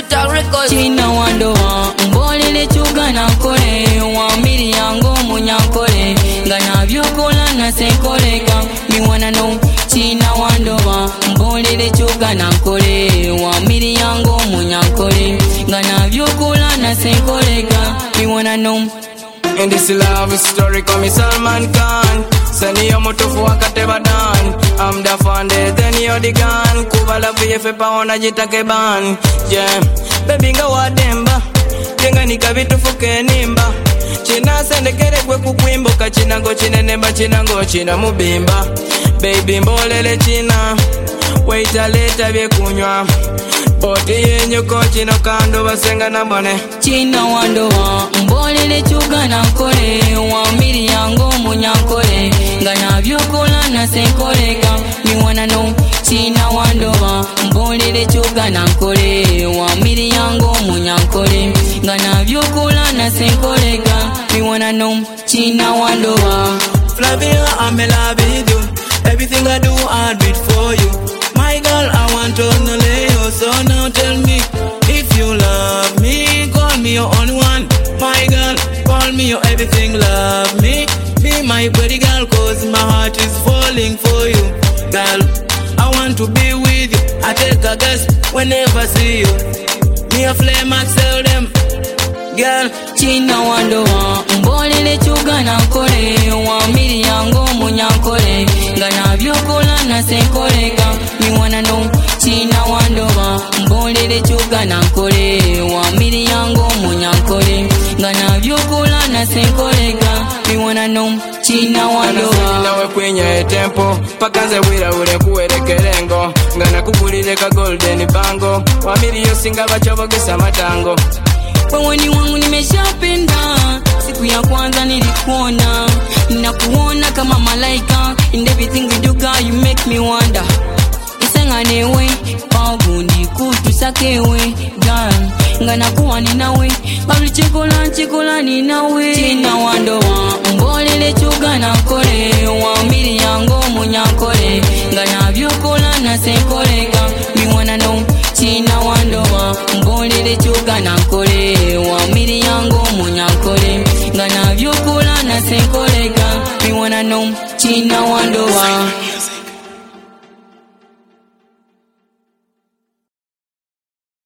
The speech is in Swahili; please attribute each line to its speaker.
Speaker 1: Talk records.
Speaker 2: China wandoa mbolele chuga na kole wa miri yango munyankole ngana vyokola na senkoleka me wanna know China wandoa mbolele chuga na kole wa miri yango munyankole ngana vyokola na senkoleka me wanna know.
Speaker 3: In this love story come Salman Khan. Send your motofu wakate badan. I'm the founder, then you're the gun. Kubala VF paona jitake ban. Yeah, baby nga wademba. Jenga nikavitu fuke nimba. China sende kere kwe kukwimboka. China go chine nemba, China go China mubimba. Baby mbolele China. Waita leta vye kunywa. Oti yenyo ko Chino kando basenga na bone.
Speaker 2: China wandoa mbolele chuga na kole wa miri yango munyankole ngana vyokola na senkoleka me wanna know. China wandoa mbolele chuga na kole wa miri yango munyankole ngana vyokola na senkoleka me wanna know. China wandoa
Speaker 4: Flavia, I'm in love with you. Everything I do, I do it for you. My girl, I want to know you. So now tell me, if you love me, call me your only one. My girl, call me your everything, love me. Be my pretty girl, cause my heart is falling for you. Girl, I want to be with you. I take a guess whenever I see you. Me a flame, I sell them. Girl,
Speaker 2: China wandoa mbolele chuga na kole wa miri yango munyankole ngana vyokola na senkoleka me wanna know. China wandoa mbolele chuga na kole wa miri yango munyankole ngana vyokola na senkoleka me wanna know. China wandoa
Speaker 3: nawe kwenye tempo pakaze wira ule kuwerekerengo ngana kugulire ka golden bango wa miri yosinga bachobogesa matango.
Speaker 2: Wawani wangu nimeshapenda, siku ya kwanza nilikuona, ninakuona kama malaika. In everything we do girl you make me wonder. Isenganewe, pagundi kutusakewe girl. Ngana kuwa ninawe, babli chikola ninawe. China wandoa mbolele chuga na kole wa miri yango munyankole ngana vyokola na senkoleka me wanna know. China wandoa mbolele chuga na kole wa miri yango munyankole ngana vyokola na senkoleka me wanna know. China wandoa